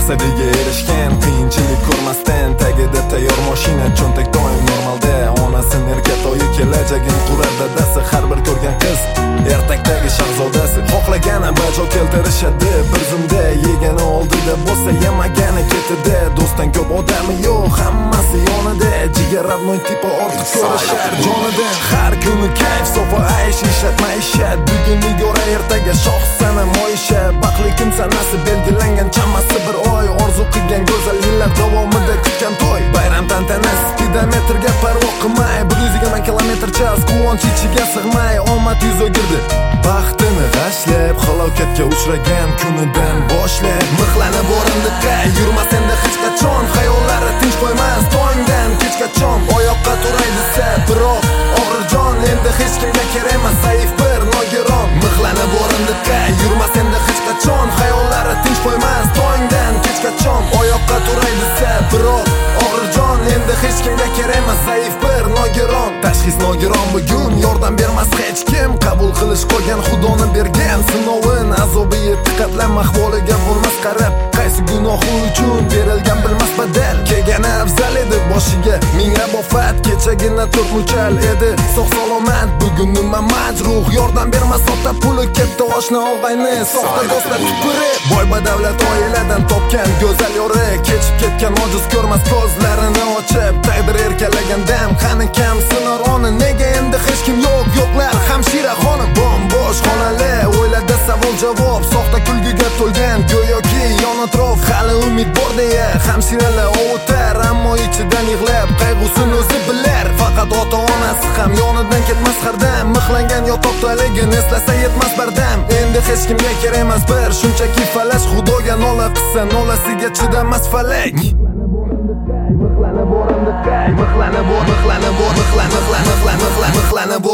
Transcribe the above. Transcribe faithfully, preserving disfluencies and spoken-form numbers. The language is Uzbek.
maqsadiga erishgan, qiyinchilik ko'rmasdan tagida tayyor mashina, cho'ntak doim normalda. Onasi erkatoyi kelajagin qurar dadasi, har bir ko'rgan qiz ertakdagi shahzodasi. Xohlagani bajo keltirishadi bir zumda, yegani oldida bo'lsa yemagani ketida. Do'stdan ko'p odami yo'q, hammasi yonida, jigar ravnoy tipa ortiq ko'rishar jonida. Har kuni kayf sofa aysh, ishlatma ishat, bugun nigora ertaga shoh sana moyisha. Baxtli kun sanasi belgilangan chamasi bir oy, orzu qilgan go'zal yillar davomida kutgan to'y. Bayram tantanasi speedometrga parvo qilmay, bir yuz yigirma kilometr час quvonch ichiga sig'may omad yuz o'girdi. Baxtini g'ashlab halokatga uchragan kunidan boshlab mixlanib o'rindiqqa yurmas endi hech qachon. Xayollari tinch qo'ymas tongdan kechgacha oyoqqa turay desa, biroq og'ir jon endi hech kimga kerak emas, zaif bir nogiron. Mixlanib o'rindiqqa yurmas endi hech qachon. Xayollari tinch qo'ymas tongdan kechgacha oyoqqa turay desa, biroq og'ir jon endi hech kimga kerak emas, zaif bir nogiron. Tashxis nogiron bugun yordam bermas hech kim, qabul qilish qolgan xudoni bergan sinovin. Azobi yetdi qatlam ahvoliga bo'lmas qarab, qaysi gunohi uchun berilgan bilmas badal. Kelgani afzal edi boshiga minglab ofat, kechagina to'rt muchal edi sog' salomat. Bugun nima majruh, yordam bermas ota puli, ketdi oshna og'ayni soxta do'stlar tupurib. Boy badavlat oiladan topgan go'zal yori, kechib ketgan ojiz ko'rmas ko'zlarini ochib. Taqdir erkalagan dam qani kam sinar oni, nega endi hech kim yo'q, yo'qlar hamshira xonim. Bombosh xonalar o'yladi savol javob, soxta kulguga to'lgan go'yoki yon atrof. Hali umid bor deya hamshiralar ovutar, ammo ichidan yig'lab qayg'usini o'zi bilar. Faqat ota onasi ham yonidan ketmas har dam, mixlangan yotoqdaligini eslasa yetmas bardam. Endi hech kimga kerak emas bir shunchaki falash, xudoga nola qilsa nolasiga chidamas falak. Mixlanib o'rindiqqa, mixlanib o'rindiqqa, mixlanib o'rindiqqa, mixlanib o'rindiqqa, mixlanib